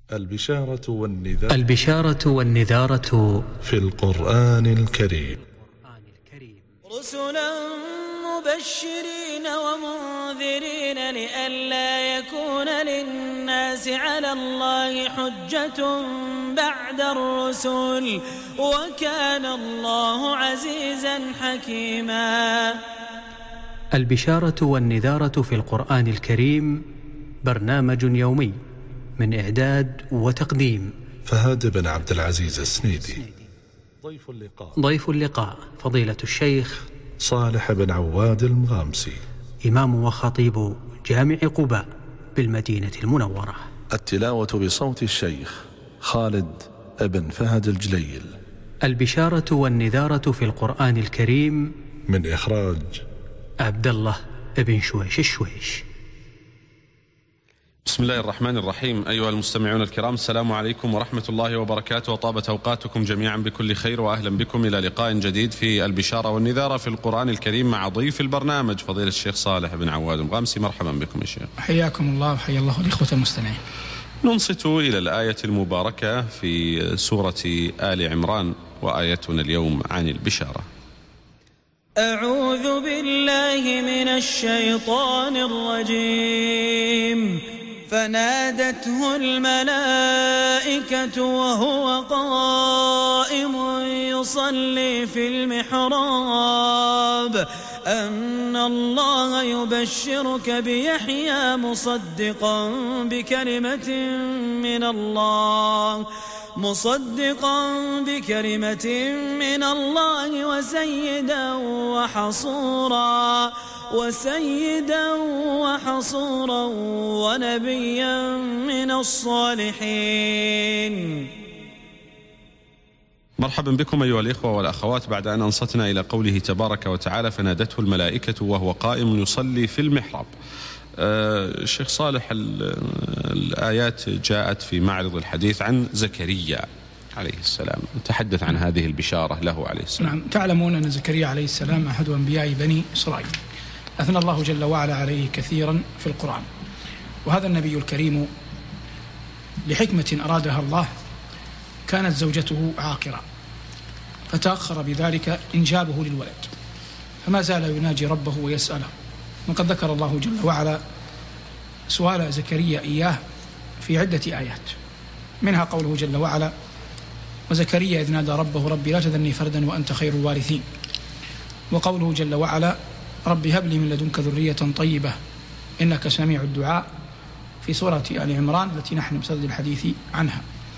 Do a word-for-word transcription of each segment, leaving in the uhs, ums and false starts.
البشارة والنذارة البشارة والنذارة في القرآن الكريم. رسلا مبشرين ومنذرين لئلا يكون للناس على الله حجة بعد الرسل وكان الله عزيزا حكيما. البشارة والنذارة في القرآن الكريم برنامج يومي من إعداد وتقديم فهد بن عبد العزيز السنيدي. ضيف اللقاء ضيف اللقاء فضيلة الشيخ صالح بن عواد المغامسي، إمام وخطيب جامع قباء بالمدينة المنورة. التلاوة بصوت الشيخ خالد بن فهد الجليل. البشارة والنذارة في القرآن الكريم من إخراج عبد الله بن شويش الشويش. بسم الله الرحمن الرحيم. أيها المستمعون الكرام، السلام عليكم ورحمة الله وبركاته، وطابت أوقاتكم جميعا بكل خير، وأهلا بكم إلى لقاء جديد في البشارة والنذارة في القرآن الكريم مع ضيف البرنامج فضيلة الشيخ صالح بن عواد المغامسي. مرحبا بكم يا شيخ. حياكم الله وحيا الله الإخوة المستمعين. ننصت إلى الآية المباركة في سورة آل عمران، وآيتنا اليوم عن البشارة. أعوذ بالله من الشيطان الرجيم. فنادته الملائكة وهو قائم يصلي في المحراب أن الله يبشرك بيحيى مصدقا بكلمة من الله مصدقا بكلمة من الله وسيدا وحصورا وسيدا وحصورا ونبيا من الصالحين. مرحبا بكم أيها الإخوة والأخوات. بعد أن أنصتنا إلى قوله تبارك وتعالى فنادته الملائكة وهو قائم يصلي في المحراب. آه شيخ صالح، الآيات جاءت في معرض الحديث عن زكريا عليه السلام. تحدث عن هذه البشارة له عليه السلام. نعم، تعلمون أن زكريا عليه السلام أحد أنبياء بني إسرائيل، أثنى الله جل وعلا عليه كثيرا في القرآن. وهذا النبي الكريم لحكمة أرادها الله كانت زوجته عاقرة، فتأخر بذلك إنجابه للولد، فما زال يناجي ربه ويسأله. وقد ذكر الله جل وعلا سؤال زكريا إياه في عدة آيات، منها قوله جل وعلا وزكريا إذ نادى ربه ربي لا تذرني فردا وأنت خير الوارثين، وقوله جل وعلا رب هب لي من لدنك ذرية طيبة إنك سميع الدعاء في سورة آل عمران التي نحن بصدد الحديث عنها.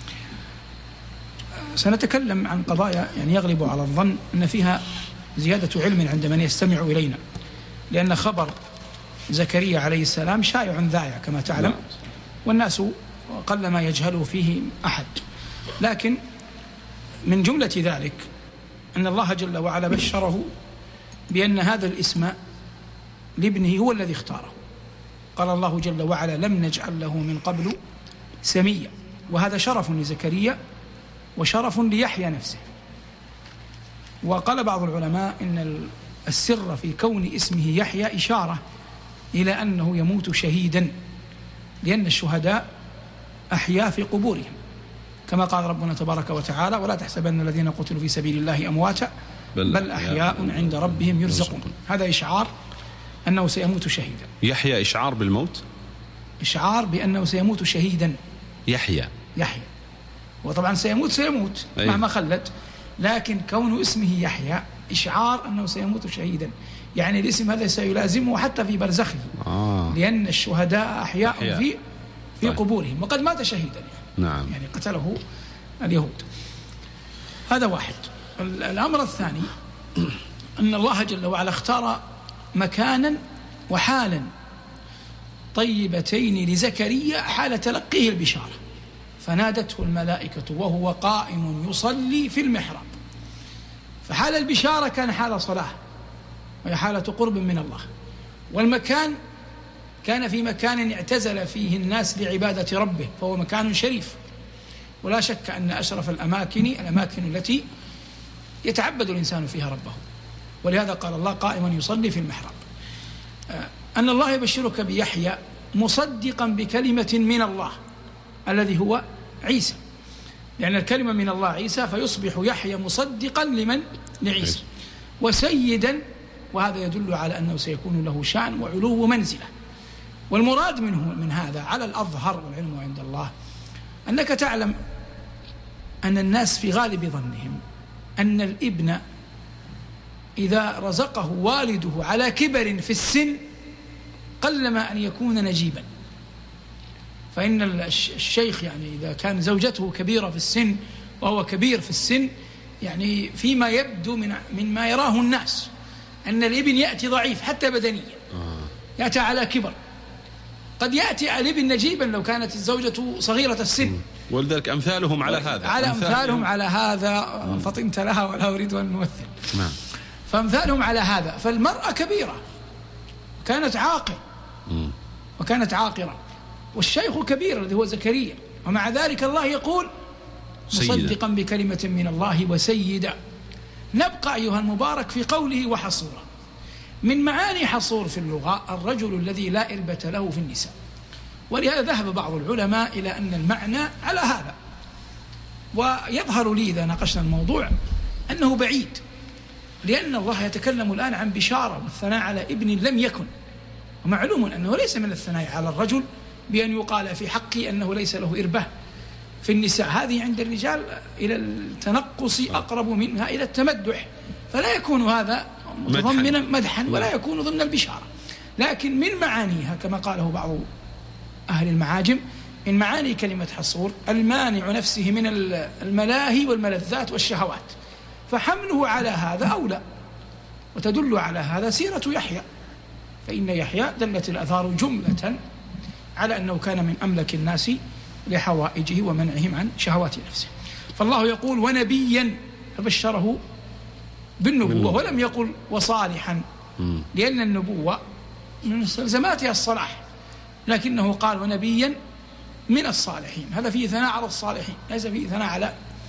سنتكلم عن قضايا يعني يغلب على الظن أن فيها زيادة علم عند من يستمع إلينا، لأن خبر زكريا عليه السلام شائع ذايع كما تعلم، والناس قلما يجهله فيه أحد. لكن من جملة ذلك أن الله جل وعلا بشره بأن هذا الاسم لابنه هو الذي اختاره. قال الله جل وعلا لم نجعل له من قبل سميا، وهذا شرف لزكريا وشرف ليحيى نفسه. وقال بعض العلماء إن السر في كون اسمه يحيى إشارة إلى أنه يموت شهيدا، لأن الشهداء أحياء في قبورهم، كما قال ربنا تبارك وتعالى ولا تحسبن الذين قتلوا في سبيل الله أمواتا بل, بل أحياء عند ربهم يرزقون. هذا إشعار أنه سيموت شهيدا. يحيى إشعار بالموت، إشعار بأنه سيموت شهيدا. يحيى يحيى وطبعا سيموت سيموت أيه. مهما خلت، لكن كون اسمه يحيى إشعار أنه سيموت شهيدا، يعني الاسم هذا سيلازمه حتى في برزخه. آه. لأن الشهداء أحياء, أحياء. في في طيب. قبورهم، وقد مات شهيدا يعني. نعم. يعني قتله اليهود. هذا واحد. الأمر الثاني أن الله جل وعلا اختار مكانا وحالا طيبتين لزكريا حال تلقيه البشارة. فنادته الملائكة وهو قائم يصلي في المحراب، فحال البشارة كان حال صلاة وهي حالة قرب من الله، والمكان كان في مكان اعتزل فيه الناس لعبادة ربه، فهو مكان شريف. ولا شك أن أشرف الأماكن الأماكن التي يتعبد الإنسان فيها ربه، ولهذا قال الله قائما يصلي في المحراب. أن الله يبشرك بيحيى مصدقا بكلمة من الله الذي هو عيسى، لأن الكلمة من الله عيسى، فيصبح يحيى مصدقا لمن؟ لعيسى، وسيدا، وهذا يدل على أنه سيكون له شأن وعلو منزلة. والمراد منه من هذا على الأظهر والعلم عند الله أنك تعلم أن الناس في غالب ظنهم أن الابن إذا رزقه والده على كبر في السن قلما أن يكون نجيبا، فإن الشيخ يعني إذا كان زوجته كبيرة في السن وهو كبير في السن، يعني فيما يبدو من مما يراه الناس أن الابن يأتي ضعيف حتى بدنيا، يأتي على كبر، قد يأتي الابن نجيبا لو كانت الزوجة صغيرة السن. ولذلك أمثالهم على هذا على أمثالهم على هذا فطنت لها ولا أريد أن نمثل. نعم. فأمثالهم على هذا، فالمرأة كبيرة كانت عاقل وكانت عاقرة، والشيخ كبير الذي هو زكريا، ومع ذلك الله يقول مصدقا بكلمة من الله وسيدا. نبقى أيها المبارك في قوله وحصورا. من معاني حصور في اللغة الرجل الذي لا إربة له في النساء، ولهذا ذهب بعض العلماء إلى أن المعنى على هذا، ويظهر لي إذا ناقشنا الموضوع أنه بعيد، لأن الله يتكلم الآن عن بشارة والثناء على ابن لم يكن، ومعلوم أنه ليس من الثناء على الرجل بأن يقال في حقه أنه ليس له إربة في النساء، هذه عند الرجال إلى التنقص أقرب منها إلى التمدح، فلا يكون هذا متضمنا مدحا ولا يكون ضمن البشارة. لكن من معانيها كما قاله بعض أهل المعاجم، من معاني كلمة حصور المانع نفسه من الملاهي والملذات والشهوات، فحمله على هذا أولى. وتدل على هذا سيرة يحيى، فإن يحيى دلت الآثار جملة على أنه كان من أملك الناس لحوائجه ومنعهم عن شهوات نفسه. فالله يقول ونبيا، فبشره بالنبوة ولم يقل وصالحا، لأن النبوة من مستلزماتها الصلاح، لكنه قال ونبيا من الصالحين، هذا فيه ثناء على الصالحين، ليس فيه ثناء على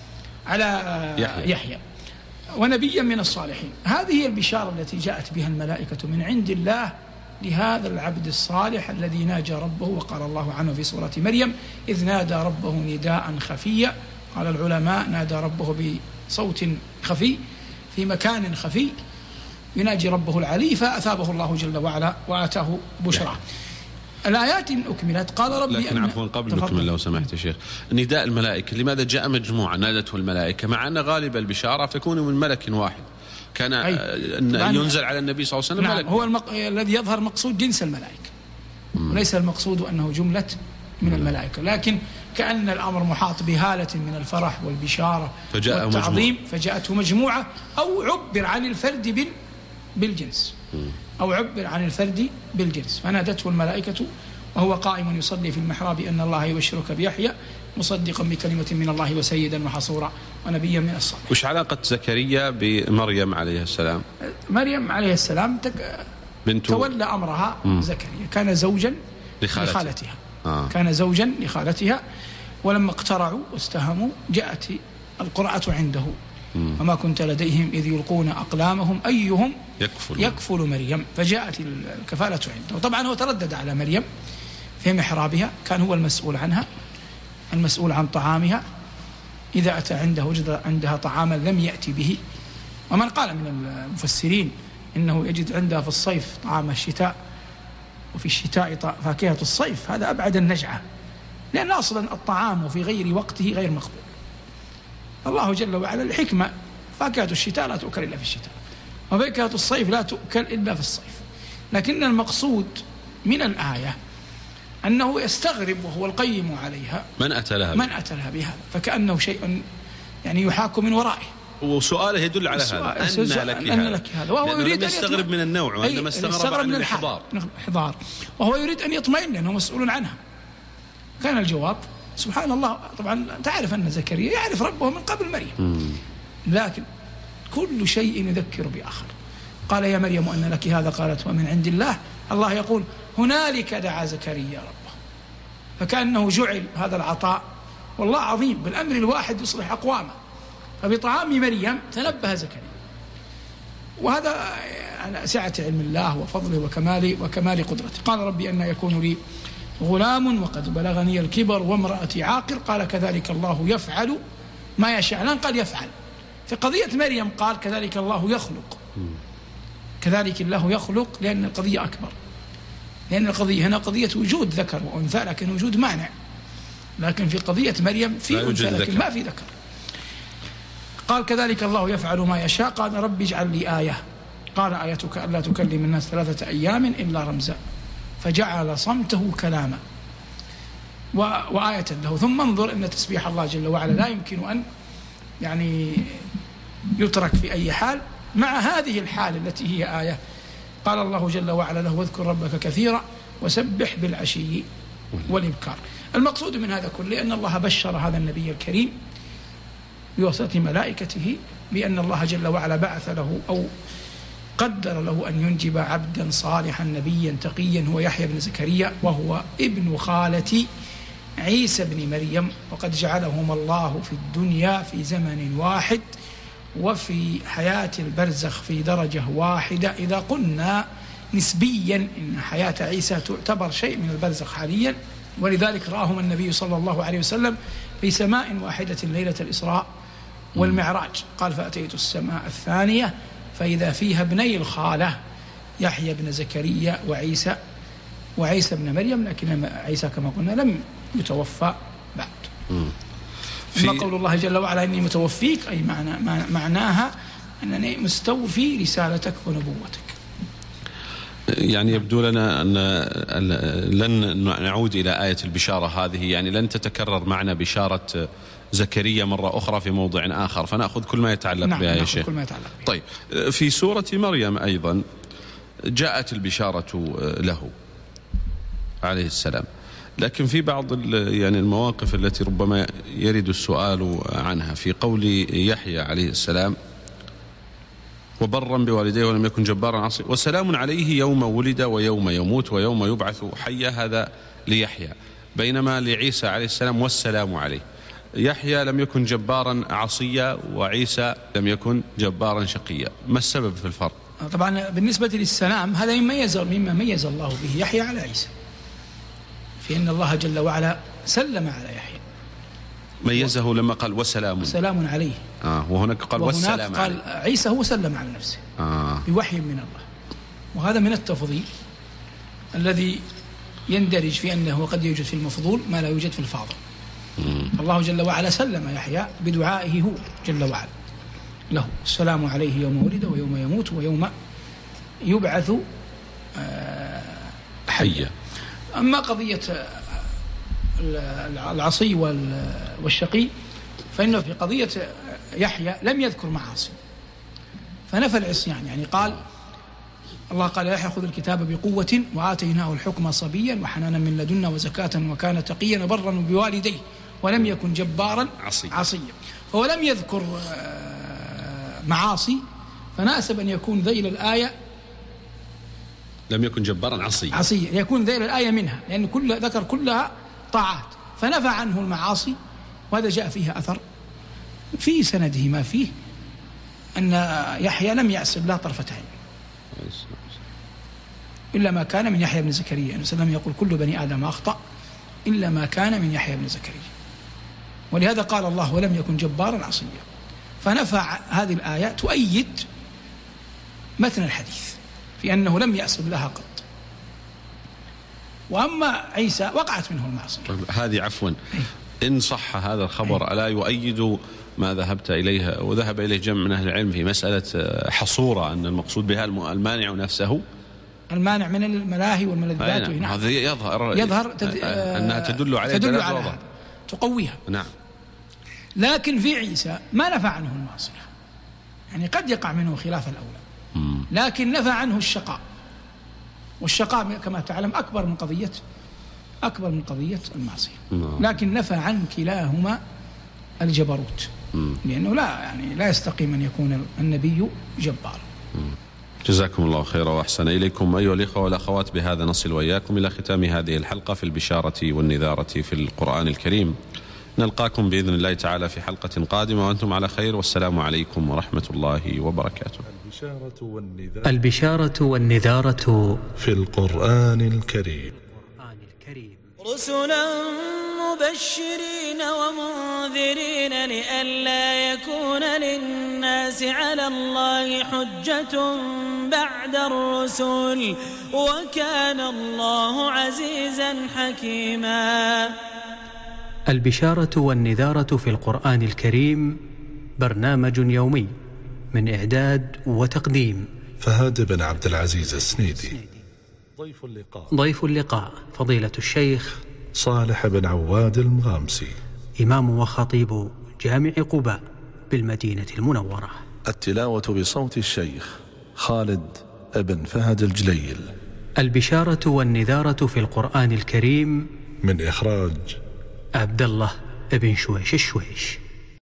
على يحيى, يحيى. ونبيا من الصالحين، هذه هي البشارة التي جاءت بها الملائكة من عند الله لهذا العبد الصالح الذي ناجى ربه. وقال الله عنه في سورة مريم إذ نادى ربه نداء خفيا، قال العلماء نادى ربه بصوت خفي في مكان خفي يناجي ربه العلي، فأثابه الله جل وعلا وآتاه بشرى. الآيات أكملت قال ربي لكن عفوا قبل نكمل لو سمحت يا شيخ، نداء الملائكة لماذا جاء مجموعة نادته الملائكة، مع أن غالب البشارة تكون من ملك واحد كان ينزل على النبي صلى الله عليه وسلم. نعم، هو المق... الذي يظهر مقصود جنس الملائكة، وليس المقصود أنه جملة من الملائكة، لكن كأن الأمر محاط بهالة من الفرح والبشارة والتعظيم، مجموعة. فجاءته مجموعة، أو عبر عن الفرد بال... بالجنس أو عبر عن الفرد بالجنس، فنادته الملائكة وهو قائم يصلي في المحراب أن الله يبشرك بيحيى مصدقا بكلمة من الله وسيدا وحصورا ونبيا من الصالحين. وش علاقة زكريا بمريم عليه السلام؟ مريم عليه السلام تك... تولى أمرها مم. زكريا، كان زوجا لخالتها, لخالتها. آه. كان زوجا لخالتها، ولما اقترعوا واستهموا جاءت القرعة عنده مم. وما كنت لديهم إذ يلقون أقلامهم أيهم يكفل, يكفل مريم، فجاءت الكفالة عنده. طبعا هو تردد على مريم في محرابها، كان هو المسؤول عنها، المسؤول عن طعامها، إذا أتى عنده وجد عندها طعاما لم يأتي به. ومن قال من المفسرين إنه يجد عندها في الصيف طعام الشتاء وفي الشتاء فاكهة الصيف، هذا أبعد النجعة، لأن أصلا الطعام وفي غير وقته غير مقبول. الله جل وعلا الحكمة، فاكهة الشتاء لا تؤكل إلا في الشتاء، وفاكهة الصيف لا تؤكل إلا في الصيف. لكن المقصود من الآية أنه يستغرب وهو القيم عليها من أتى لها من أتى لها بهذا، فكأنه شيء يعني يحاك من ورائه، وسؤاله يدل على هذا أن لك, أن لك هذا، وهو يريد أن يستغرب من النوع، وعندما استغرب من الحضار الحضار وهو يريد أن يطمئن لأنه مسؤول عنها. كان الجواب سبحان الله. طبعا تعرف أن زكريا يعرف ربه من قبل مريم، لكن كل شيء يذكر بآخر. قال يا مريم أن لك هذا، قالت ومن عند الله. الله يقول هنالك دعا زكريا ربه، فكأنه جعل هذا العطاء، والله عظيم بالأمر الواحد يصلح أقوامه. فبطعام مريم تنبه زكريا، وهذا على سعة علم الله وفضله وكمال وكمال قدرته. قال ربي أن يكون لي غلام وقد بلغني الكبر وامرأتي عاقر، قال كذلك الله يفعل ما يشاء. الآن قال يفعل. في قضية مريم قال كذلك الله يخلق، كذلك الله يخلق، لأن القضية أكبر، لأن القضية هنا قضية وجود ذكر وأنثى لكن وجود مانع، لكن في قضية مريم في أنثى لكن ما في ذكر. قال كذلك الله يفعل ما يشاء. قال رب اجعل لي آية، قال آيتك ألا تكلم الناس ثلاثة أيام إلا رمزا، فجعل صمته كلاما وآية له. ثم انظر أن تسبيح الله جل وعلا لا يمكن أن يعني يترك في أي حال مع هذه الحال التي هي آية. قال الله جل وعلا له واذكر ربك كثيرا وسبح بالعشي والإبكار. المقصود من هذا كله أن الله بشر هذا النبي الكريم بواسطة ملائكته بأن الله جل وعلا بعث له أو قدر له أن ينجب عبدا صالحا نبيا تقيا هو يحيى بن زكريا، وهو ابن خالة عيسى بن مريم، وقد جعلهما الله في الدنيا في زمن واحد وفي حياة البرزخ في درجة واحدة. إذا قلنا نسبيا إن حياة عيسى تعتبر شيء من البرزخ حاليا، ولذلك رآهما النبي صلى الله عليه وسلم في سماء واحدة ليلة الإسراء والمعراج. قال فأتيت السماء الثانية فإذا فيها ابني الخالة يحيى بن زكريا وعيسى وعيسى بن مريم، لكن عيسى كما قلنا لم يتوفى بعد. أما قول الله جل وعلا إني متوفيك أي معنى معناها أنني مستوفي رسالتك ونبوتك. يعني يبدو لنا أن لن نعود إلى آية البشارة هذه، يعني لن تتكرر معنا بشارة زكريا مرة أخرى في موضع آخر، فنأخذ كل ما يتعلق نعم بها يا نعم شيخ. كل ما يتعلق بها. طيب في سورة مريم أيضا جاءت البشارة له عليه السلام، لكن في بعض يعني المواقف التي ربما يرد السؤال عنها في قول يحيى عليه السلام وبرا بوالديه ولم يكن جبارا عصيا وسلام عليه يوم ولد ويوم يموت ويوم يبعث حيا، هذا ليحيى، بينما لعيسى عليه السلام والسلام عليه. يحيى لم يكن جبارا عصيا وعيسى لم يكن جبارا شقيا، ما السبب في الفرق؟ طبعا بالنسبة للسلام هذا مما مما ميز الله به يحيى على عيسى، في أن الله جل وعلا سلم على يحيى، ميزه لما قال وسلام سلام عليه. آه وهناك قال والسلام قال عليه. عيسى هو سلم على نفسه آه. بوحي من الله، وهذا من التفضيل الذي يندرج في أنه قد يوجد في المفضول ما لا يوجد في الفاضل. مم. الله جل وعلا سلم يحيى بدعائه هو جل وعلا له السلام عليه يوم ولد ويوم يموت ويوم يبعث آه حيا. أما قضية العصي والشقي فإنه في قضية يحيى لم يذكر معاصي فنفى العصيان، يعني قال الله قال يحيى خذ الكتاب بقوة وآتيناه الحكم صبيا وحنانا من لدنا وزكاة وكان تقيا وبرا بوالديه ولم يكن جبارا عصيا, عصيا. فهو لم يذكر معاصي، فناسب أن يكون ذيل الآية لم يكن جبارا عصيا عصيا يكون ذيل الآية منها، لأن كل ذكر كلها طاعات فنفى عنه المعاصي، وهذا جاء فيها أثر في سنده ما فيه أن يحيى لم يعصي الله طرفة عين إلا ما كان من يحيى بن زكريا. النبي صلى الله عليه وسلم يقول كل بني آدم أخطأ إلا ما كان من يحيى بن زكريا، ولهذا قال الله ولم يكن جبارا عصيا. فنفى هذه الآية تؤيد متن الحديث في أنه لم يعصي الله قط. وأما عيسى وقعت منه المعصية. هذه عفوا إن صح هذا الخبر ألا يؤيد ما ذهبت إليه وذهب إليه جمع من أهل العلم في مسألة حصورة أن المقصود بها المانع نفسه، المانع من الملاهي والملذات؟ نعم. هذا يظهر يظهر تد... أنها تدل عليه تدل على هذا تقويها. نعم. لكن في عيسى ما نفى عنه المعصية، يعني قد يقع منه خلاف الأولى مم. لكن نفى عنه الشقاء، والشقاء كما تعلم أكبر من قضية أكبر من قضية المعصية مم. لكن نفى عن كلاهما الجبروت مم. لأنه لا يعني لا يستقيم أن يكون النبي جبار. جزاكم الله خيرا وأحسن إليكم أيها الإخوة والأخوات. بهذا نصل وإياكم إلى ختام هذه الحلقة في البشارة والنذارة في القرآن الكريم. نلقاكم بإذن الله تعالى في حلقة قادمة وأنتم على خير، والسلام عليكم ورحمة الله وبركاته. البشارة والنذارة, البشارة والنذارة في القرآن الكريم. القرآن الكريم رسلا مبشرين ومنذرين لئلا يكون للناس على الله حجة بعد الرسل وكان الله عزيزا حكيما. البشارة والنذارة في القرآن الكريم برنامج يومي من إعداد وتقديم فهد بن عبد العزيز السنيدي. ضيف اللقاء ضيف اللقاء فضيلة الشيخ صالح بن عواد المغامسي، إمام وخطيب جامع قباء بالمدينة المنورة. التلاوة بصوت الشيخ خالد بن فهد الجليل. البشارة والنذارة في القرآن الكريم من إخراج عبد الله بن شويش الشويش.